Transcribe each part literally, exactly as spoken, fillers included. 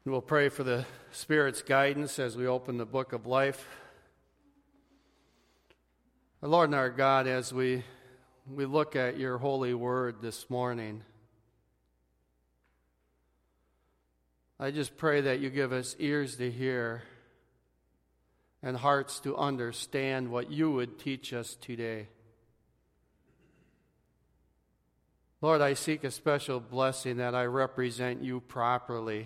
We'll pray for the Spirit's guidance as we open the book of life. Our Lord and our God, as we, we look at your holy word this morning, I just pray that you give us ears to hear and hearts to understand what you would teach us today. Lord, I seek a special blessing that I represent you properly.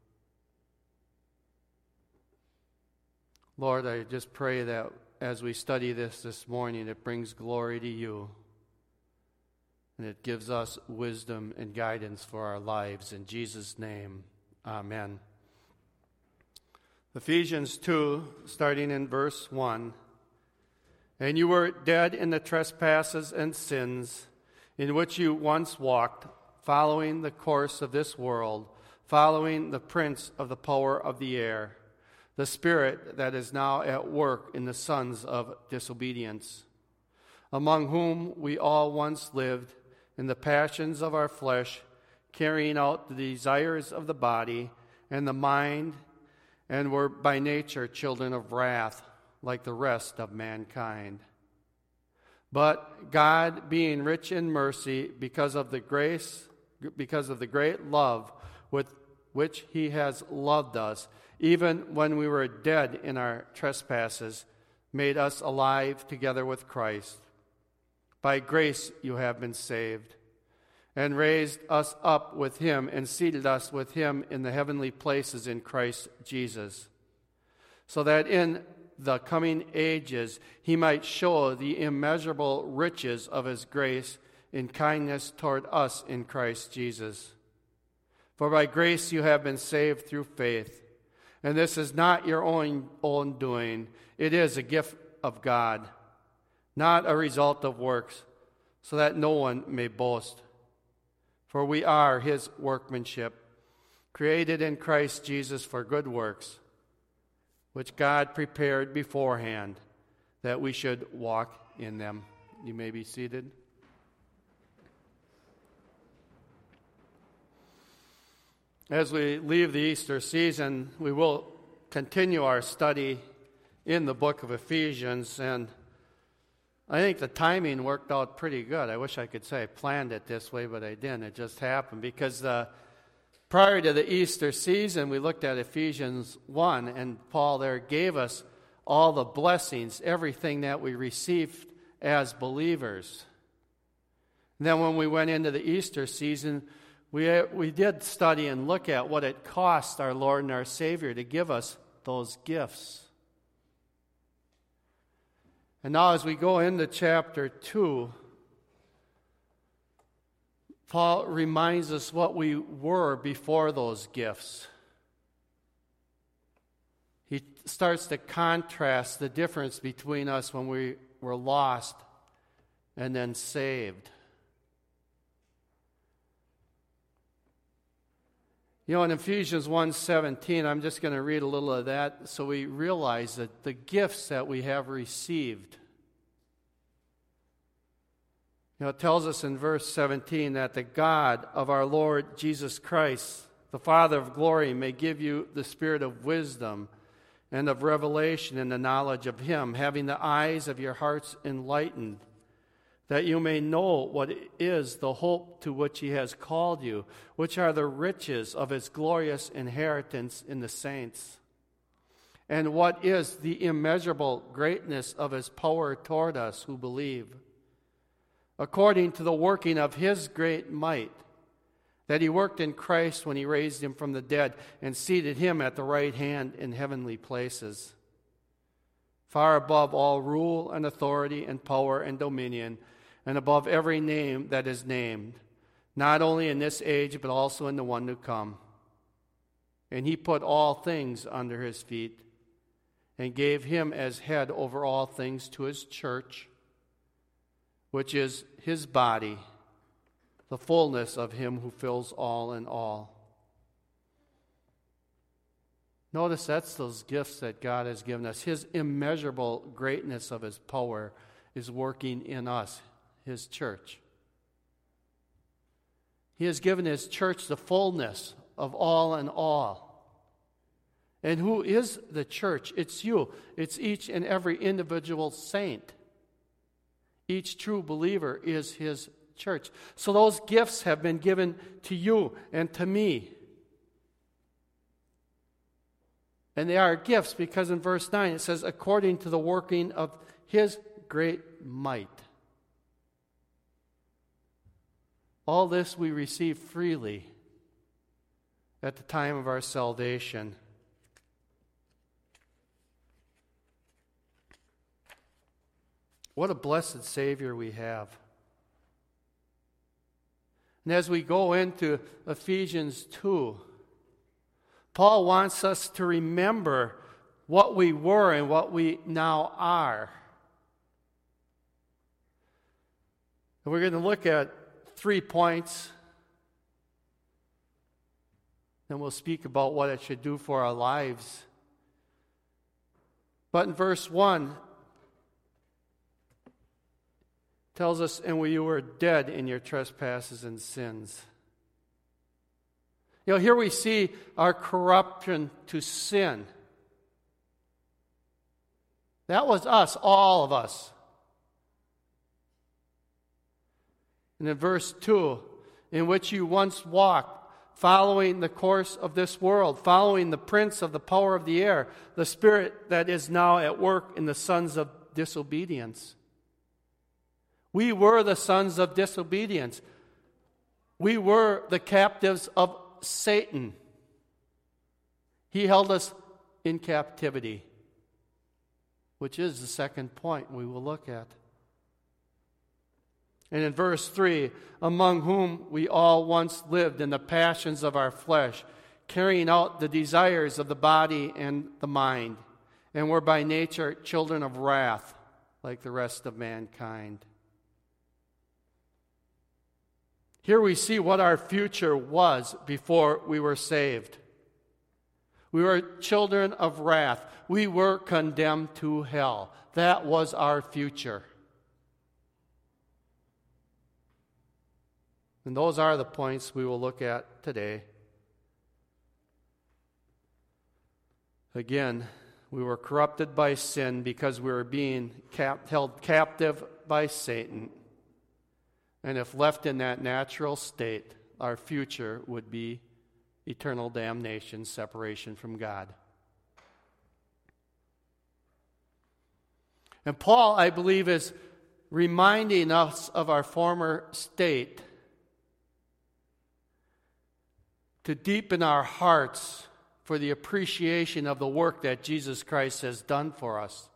Lord, I just pray that as we study this this morning, it brings glory to you. And it gives us wisdom and guidance for our lives. In Jesus' name, amen. Ephesians two, starting in verse one. And you were dead in the trespasses and sins, in which you once walked, following the course of this world, following the prince of the power of the air, the spirit that is now at work in the sons of disobedience, among whom we all once lived in the passions of our flesh, carrying out the desires of the body and the mind, and were by nature children of wrath, like the rest of mankind. But God, being rich in mercy, because of the grace, because of the great love with which he has loved us, even when we were dead in our trespasses, made us alive together with Christ. By grace you have been saved, and raised us up with him, and seated us with him in the heavenly places in Christ Jesus, so that in the coming ages he might show the immeasurable riches of his grace in kindness toward us in Christ Jesus. For by grace you have been saved through faith. And this is not your own, own doing. It is a gift of God, not a result of works, so that no one may boast. For we are his workmanship, created in Christ Jesus for good works, which God prepared beforehand that we should walk in them. You may be seated. As we leave the Easter season, we will continue our study in the book of Ephesians, and I think the timing worked out pretty good. I wish I could say I planned it this way, but I didn't. It just happened because uh, prior to the Easter season, we looked at Ephesians one, and Paul there gave us all the blessings, everything that we received as believers. And then when we went into the Easter season, We we did study and look at what it cost our Lord and our Savior to give us those gifts. And now as we go into chapter two, Paul reminds us what we were before those gifts. He starts to contrast the difference between us when we were lost and then saved. You know, in Ephesians one seventeen, I'm just going to read a little of that so we realize that the gifts that we have received. You know, it tells us in verse seventeen that the God of our Lord Jesus Christ, the Father of glory, may give you the spirit of wisdom and of revelation in the knowledge of him, having the eyes of your hearts enlightened, that you may know what is the hope to which he has called you, which are the riches of his glorious inheritance in the saints, and what is the immeasurable greatness of his power toward us who believe, according to the working of his great might, that he worked in Christ when he raised him from the dead and seated him at the right hand in heavenly places, far above all rule and authority and power and dominion, and above every name that is named, not only in this age, but also in the one to come. And he put all things under his feet, and gave him as head over all things to his church, which is his body, the fullness of him who fills all in all. Notice that's those gifts that God has given us. His immeasurable greatness of his power is working in us, his church. He has given his church the fullness of all in all. And who is the church? It's you. It's each and every individual saint. Each true believer is his church. So those gifts have been given to you and to me. And they are gifts because in verse nine it says, according to the working of his great might. All this we receive freely at the time of our salvation. What a blessed Savior we have. And as we go into Ephesians two, Paul wants us to remember what we were and what we now are. And we're going to look at three points. Then we'll speak about what it should do for our lives. But in verse one, tells us, and we were dead in your trespasses and sins. You know, here we see our corruption to sin. That was us, all of us. And in verse two, in which you once walked, following the course of this world, following the prince of the power of the air, the spirit that is now at work in the sons of disobedience. We were the sons of disobedience. We were the captives of Satan. He held us in captivity, which is the second point we will look at. And in verse three, among whom we all once lived in the passions of our flesh, carrying out the desires of the body and the mind, and were by nature children of wrath, like the rest of mankind. Here we see what our future was before we were saved. We were children of wrath. We were condemned to hell. That was our future. And those are the points we will look at today. Again, we were corrupted by sin because we were being cap- held captive by Satan. And if left in that natural state, our future would be eternal damnation, separation from God. And Paul, I believe, is reminding us of our former state to deepen our hearts for the appreciation of the work that Jesus Christ has done for us.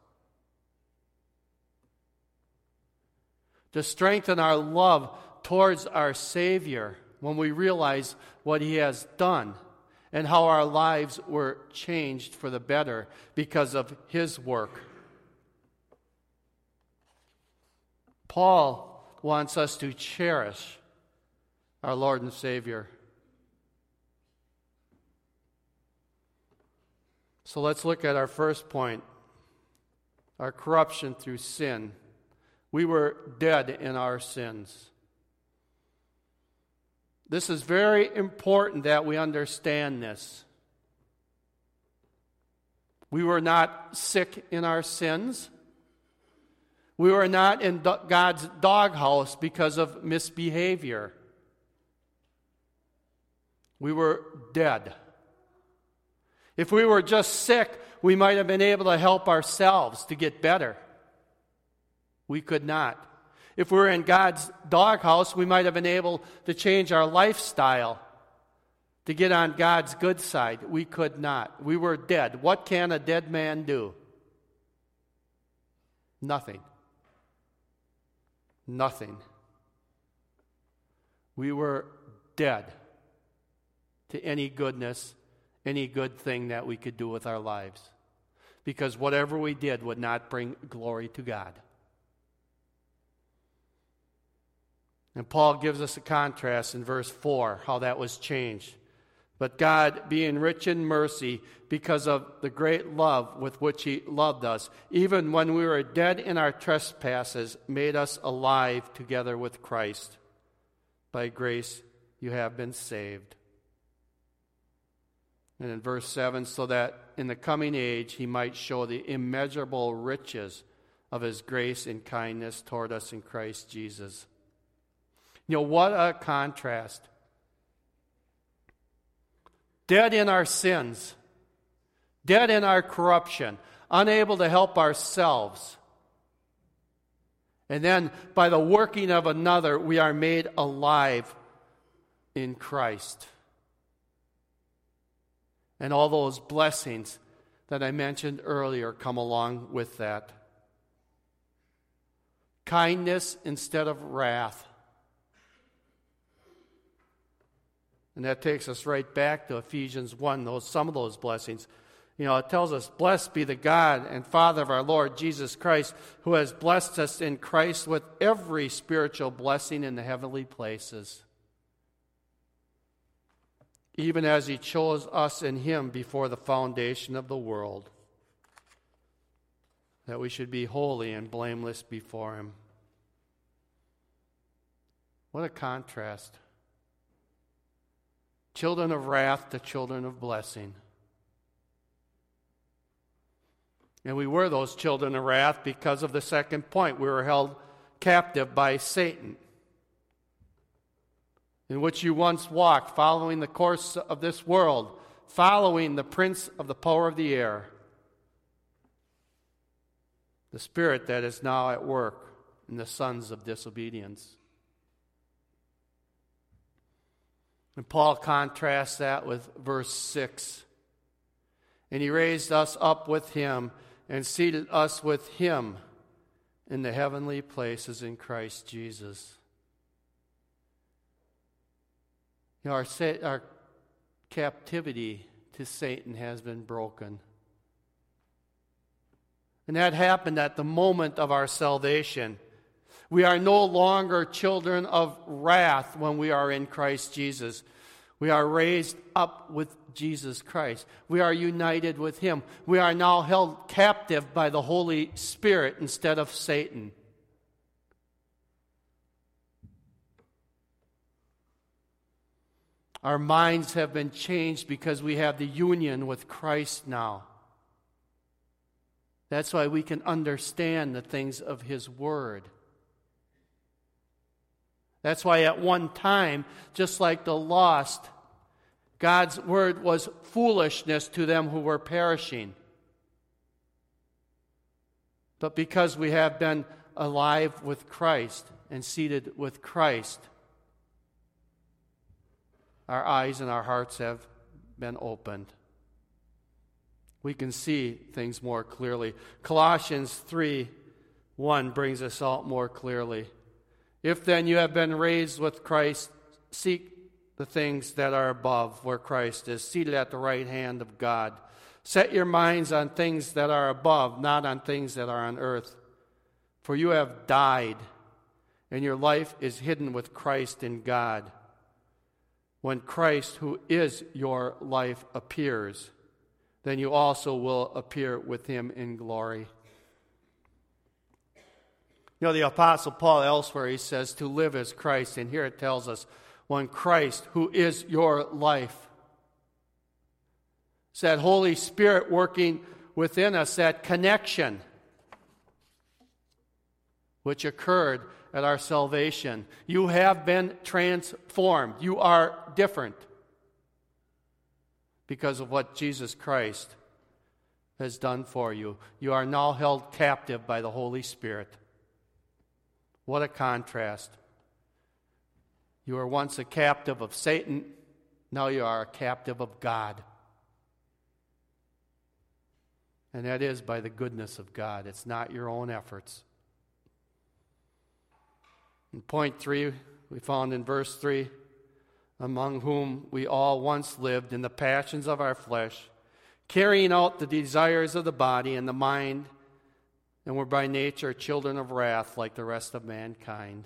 To strengthen our love towards our Savior when we realize what He has done and how our lives were changed for the better because of His work. Paul wants us to cherish our Lord and Savior. So let's look at our first point, our corruption through sin. We were dead in our sins. This is very important that we understand this. We were not sick in our sins. We were not in God's doghouse because of misbehavior. We were dead. If we were just sick, we might have been able to help ourselves to get better. We could not. If we were in God's doghouse, we might have been able to change our lifestyle to get on God's good side. We could not. We were dead. What can a dead man do? Nothing. Nothing. We were dead to any goodness, any good thing that we could do with our lives. Because whatever we did would not bring glory to God. And Paul gives us a contrast in verse four, how that was changed. But God, being rich in mercy, because of the great love with which He loved us, even when we were dead in our trespasses, made us alive together with Christ. By grace you have been saved. And in verse seven, so that in the coming age he might show the immeasurable riches of his grace and kindness toward us in Christ Jesus. You know, what a contrast. Dead in our sins, dead in our corruption, unable to help ourselves. And then by the working of another, we are made alive in Christ. And all those blessings that I mentioned earlier come along with that. Kindness instead of wrath. And that takes us right back to Ephesians one, those, some of those blessings. You know, it tells us, blessed be the God and Father of our Lord Jesus Christ, who has blessed us in Christ with every spiritual blessing in the heavenly places, even as he chose us in him before the foundation of the world, that we should be holy and blameless before him. What a contrast. Children of wrath to children of blessing. And we were those children of wrath because of the second point. We were held captive by Satan, in which you once walked, following the course of this world, following the prince of the power of the air, the spirit that is now at work in the sons of disobedience. And Paul contrasts that with verse six. And he raised us up with him and seated us with him in the heavenly places in Christ Jesus. You know, our, our captivity to Satan has been broken. And that happened at the moment of our salvation. We are no longer children of wrath when we are in Christ Jesus. We are raised up with Jesus Christ. We are united with him. We are now held captive by the Holy Spirit instead of Satan. Our minds have been changed because we have the union with Christ now. That's why we can understand the things of his word. That's why at one time, just like the lost, God's word was foolishness to them who were perishing. But because we have been alive with Christ and seated with Christ, our eyes and our hearts have been opened. We can see things more clearly. Colossians three one brings us out more clearly. If then you have been raised with Christ, seek the things that are above, where Christ is, seated at the right hand of God. Set your minds on things that are above, not on things that are on earth. For you have died, and your life is hidden with Christ in God. When Christ, who is your life, appears, then you also will appear with him in glory. You know, the Apostle Paul elsewhere, he says, to live as Christ. And here it tells us, when Christ, who is your life, it's that Holy Spirit working within us, that connection which occurred at our salvation. You have been transformed. You are different because of what Jesus Christ has done for you. You are now held captive by the Holy Spirit. What a contrast. You were once a captive of Satan. Now you are a captive of God. And that is by the goodness of God. It's not your own efforts. In point three, we found in verse three, among whom we all once lived in the passions of our flesh, carrying out the desires of the body and the mind, and were by nature children of wrath like the rest of mankind.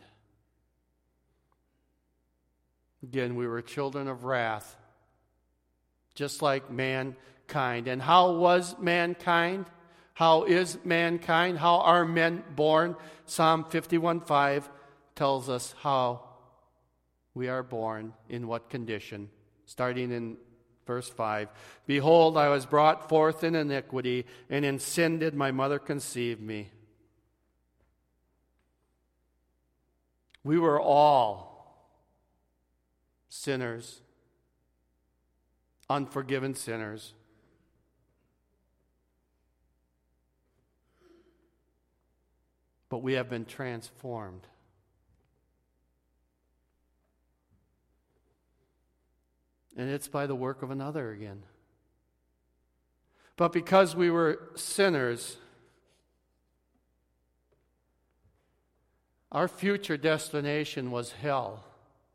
Again, we were children of wrath, just like mankind. And how was mankind? How is mankind? How are men born? Psalm fifty-one five tells us how we are born, in what condition. Starting in Verse five, behold, I was brought forth in iniquity, and in sin did my mother conceive me. We were all sinners, unforgiven sinners. But we have been transformed. And it's by the work of another again. But because we were sinners, our future destination was hell.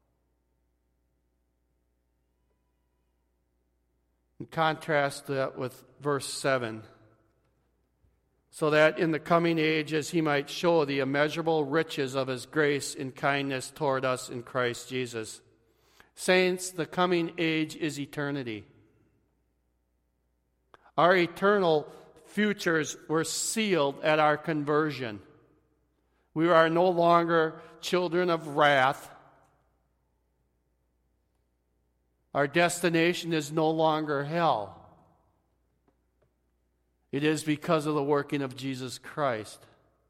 And contrast that with verse seven. So that in the coming ages he might show the immeasurable riches of his grace and kindness toward us in Christ Jesus. Saints, the coming age is eternity. Our eternal futures were sealed at our conversion. We are no longer children of wrath. Our destination is no longer hell. It is because of the working of Jesus Christ.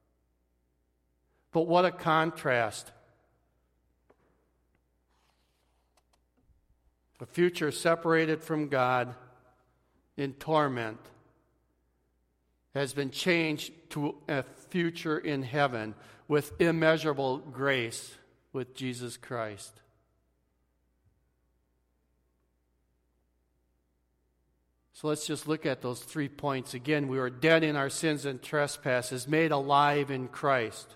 But what a contrast. A future separated from God in torment has been changed to a future in heaven with immeasurable grace with Jesus Christ. So let's just look at those three points again. We were dead in our sins and trespasses, made alive in Christ.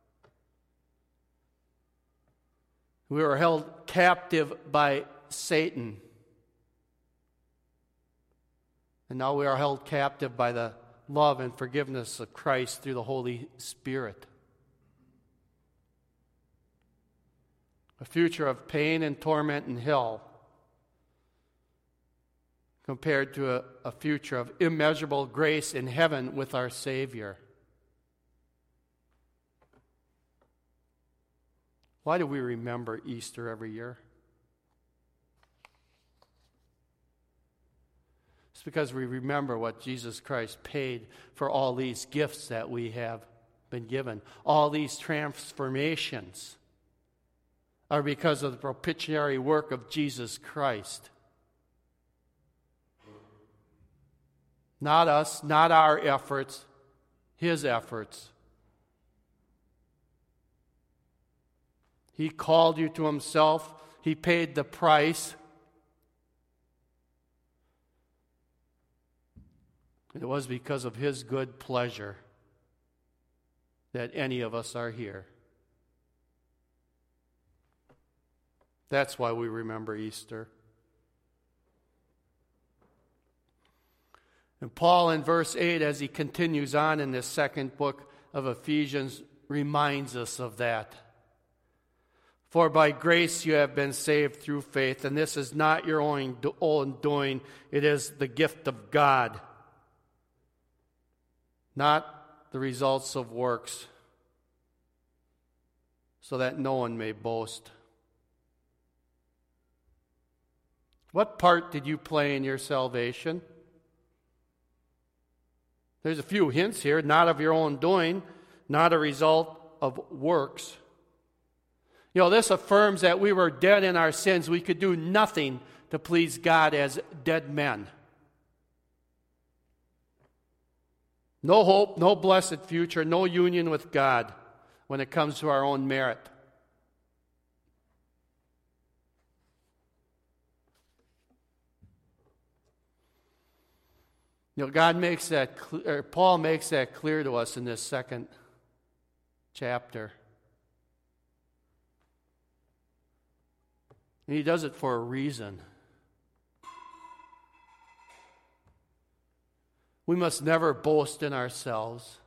We were held captive by Satan. And now we are held captive by the love and forgiveness of Christ through the Holy Spirit. A future of pain and torment in hell compared to a, a future of immeasurable grace in heaven with our Savior. Why do we remember Easter every year? It's because we remember what Jesus Christ paid for all these gifts that we have been given. All these transformations are because of the propitiatory work of Jesus Christ. Not us, not our efforts, His efforts. He called you to Himself. He paid the price. It was because of His good pleasure that any of us are here. That's why we remember Easter. And Paul in verse eight, as he continues on in this second book of Ephesians, reminds us of that. For by grace you have been saved through faith, and this is not your own doing, it is the gift of God, not the results of works, so that no one may boast. What part did you play in your salvation? There's a few hints here. Not of your own doing, not a result of works. You know, this affirms that we were dead in our sins. We could do nothing to please God as dead men. No hope, no blessed future, no union with God when it comes to our own merit. You know, God makes that, or Paul makes that clear to us in this second chapter. And he does it for a reason. We must never boast in ourselves.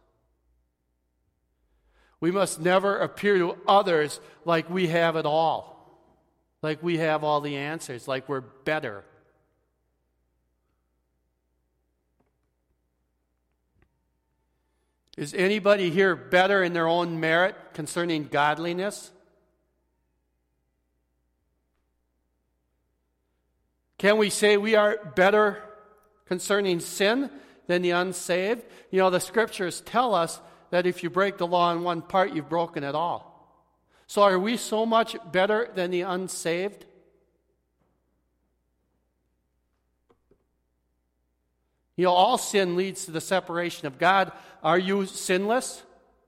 We must never appear to others like we have it all, like we have all the answers, like we're better. Is anybody here better in their own merit concerning godliness? Can we say we are better concerning sin than the unsaved? You know, the scriptures tell us that if you break the law in one part, you've broken it all. So are we so much better than the unsaved? You know, all sin leads to the separation of God. Are you sinless?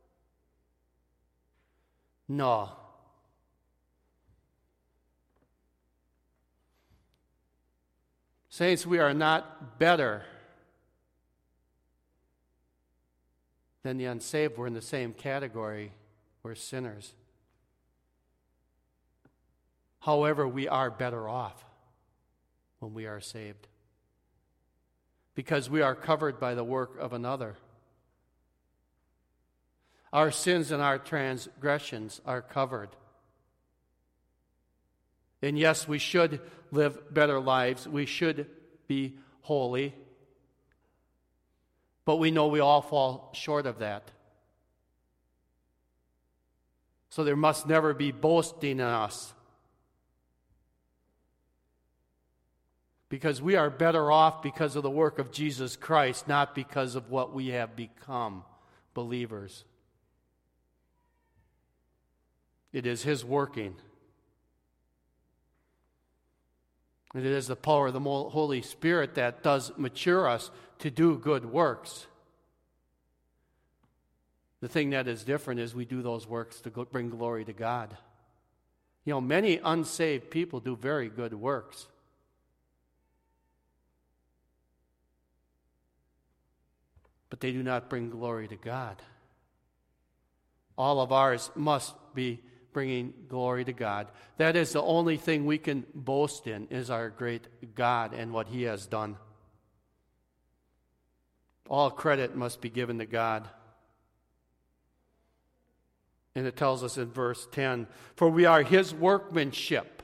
No. Saints, we are not better than the unsaved. We're in the same category. We're sinners. However, we are better off when we are saved, because we are covered by the work of another. Our sins and our transgressions are covered. And yes, we should live better lives. We should be holy. But we know we all fall short of that. So there must never be boasting in us, because we are better off because of the work of Jesus Christ, not because of what we have become, believers. It is His working. It is the power of the Holy Spirit that does mature us to do good works. The thing that is different is we do those works to bring glory to God. You know, many unsaved people do very good works. But they do not bring glory to God. All of ours must be bringing glory to God. That is the only thing we can boast in, is our great God and what He has done. All credit must be given to God. And it tells us in verse ten, for we are His workmanship,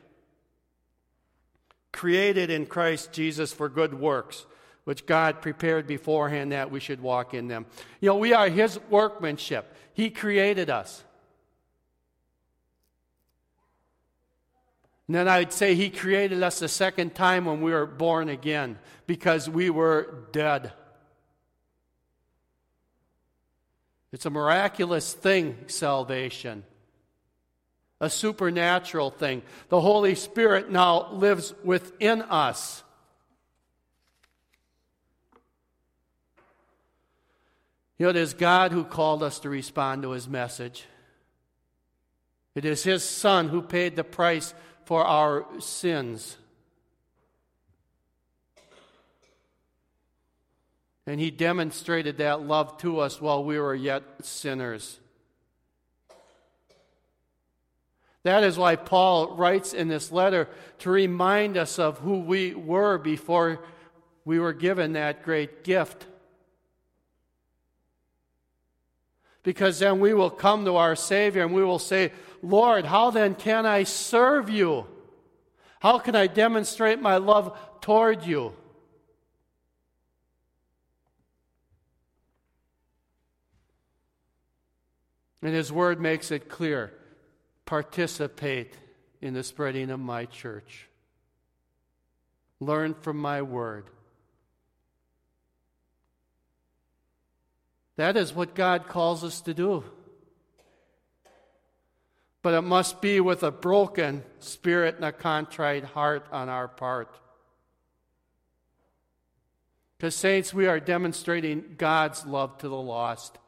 created in Christ Jesus for good works, which God prepared beforehand that we should walk in them. You know, we are His workmanship. He created us. And then I'd say He created us a second time when we were born again, because we were dead. It's a miraculous thing, salvation. A supernatural thing. The Holy Spirit now lives within us. You know, it is God who called us to respond to His message. It is His Son who paid the price for our sins. And He demonstrated that love to us while we were yet sinners. That is why Paul writes in this letter to remind us of who we were before we were given that great gift. Because then we will come to our Savior and we will say, Lord, how then can I serve You? How can I demonstrate my love toward You? And His Word makes it clear. Participate in the spreading of my church. Learn from my Word. That is what God calls us to do. But it must be with a broken spirit and a contrite heart on our part. Because, saints, we are demonstrating God's love to the lost.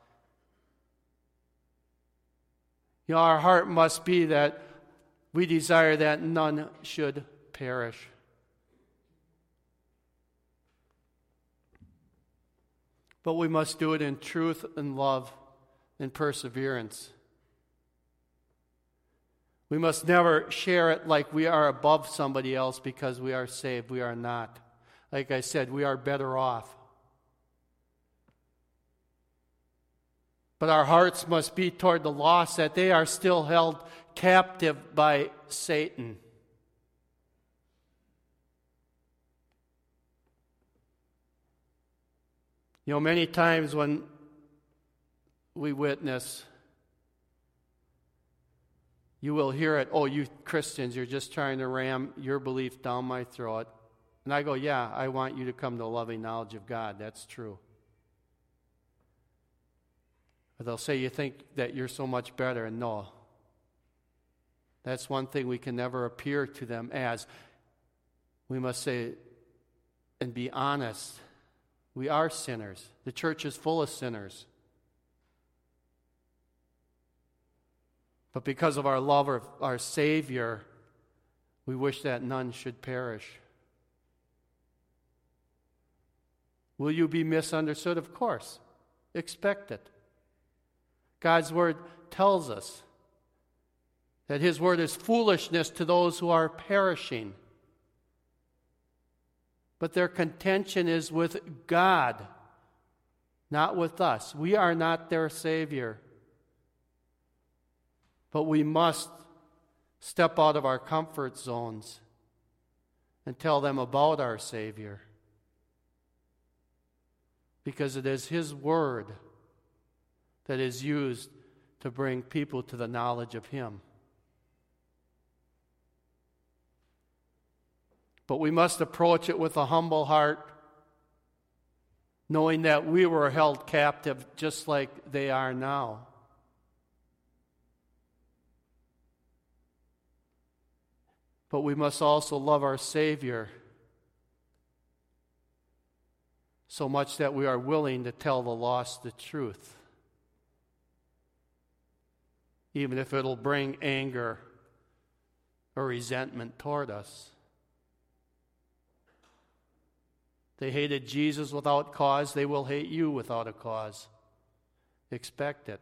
You know, our heart must be that we desire that none should perish. But we must do it in truth and love and perseverance. We must never share it like we are above somebody else because we are saved. We are not. Like I said, we are better off. But our hearts must be toward the lost, that they are still held captive by Satan. You know, many times when we witness, you will hear it, oh, you Christians, you're just trying to ram your belief down my throat. And I go, yeah, I want you to come to a loving knowledge of God. That's true. But they'll say, you think that you're so much better. And no. That's one thing we can never appear to them as. We must say and be honest. We are sinners. The church is full of sinners. But because of our love of our Savior, we wish that none should perish. Will you be misunderstood? Of course. Expect it. God's Word tells us that His Word is foolishness to those who are perishing. But their contention is with God, not with us. We are not their Savior. But we must step out of our comfort zones and tell them about our Savior. Because it is His Word that is used to bring people to the knowledge of Him. But we must approach it with a humble heart, knowing that we were held captive just like they are now. But we must also love our Savior so much that we are willing to tell the lost the truth, even if it'll bring anger or resentment toward us. They hated Jesus without cause. They will hate you without a cause. Expect it.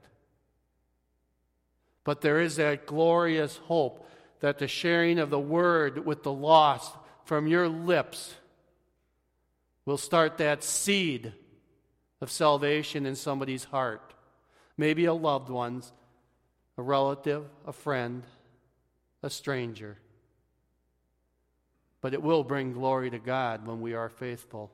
But there is that glorious hope that the sharing of the word with the lost from your lips will start that seed of salvation in somebody's heart. Maybe a loved one's, a relative, a friend, a stranger. But it will bring glory to God when we are faithful.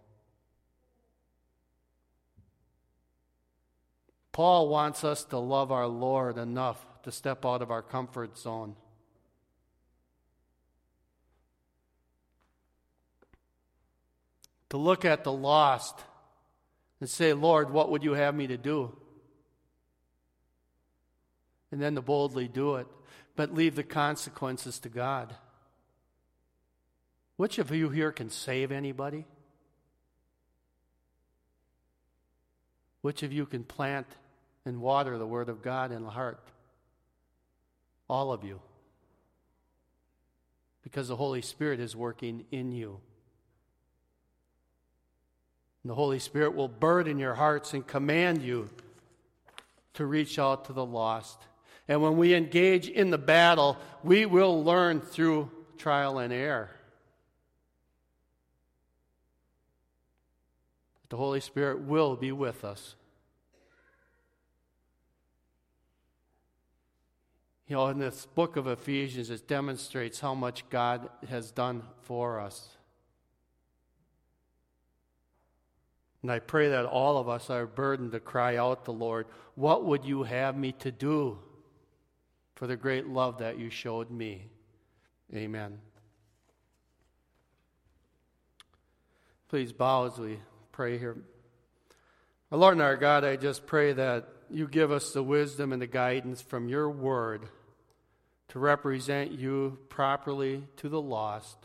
Paul wants us to love our Lord enough to step out of our comfort zone. To look at the lost and say, Lord, what would you have me to do? And then to boldly do it, but leave the consequences to God. Which of you here can save anybody? Which of you can plant and water the Word of God in the heart? All of you. Because the Holy Spirit is working in you. And the Holy Spirit will burden your hearts and command you to reach out to the lost. And when we engage in the battle, we will learn through trial and error. The Holy Spirit will be with us. You know, in this book of Ephesians, it demonstrates how much God has done for us. And I pray that all of us are burdened to cry out to the Lord, what would you have me to do for the great love that you showed me? Amen. Please bow as we pray here. Our Lord and our God, I just pray that you give us the wisdom and the guidance from your word to represent you properly to the lost.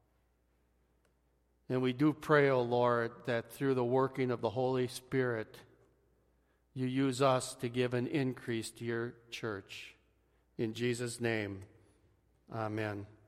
And we do pray, O Lord, that through the working of the Holy Spirit, you use us to give an increase to your church. In Jesus' name, amen.